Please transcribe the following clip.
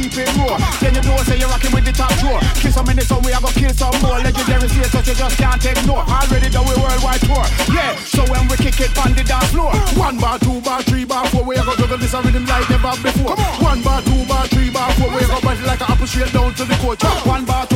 keep it raw. Then you know say you're rocking with the top drawer. Kill some in the sun, we are gonna kill some more. Legendary state that you just can't ignore. Already done we worldwide tour. Yeah, so when we kick it on the dance floor, 1 bar, 2 bar, 3 bar, 4, we are gonna juggle this rhythm like never before. 1 bar, 2 bar, 3 bar, 4, we are gonna bust it like an apple straight down to the coach. 1 bar, 2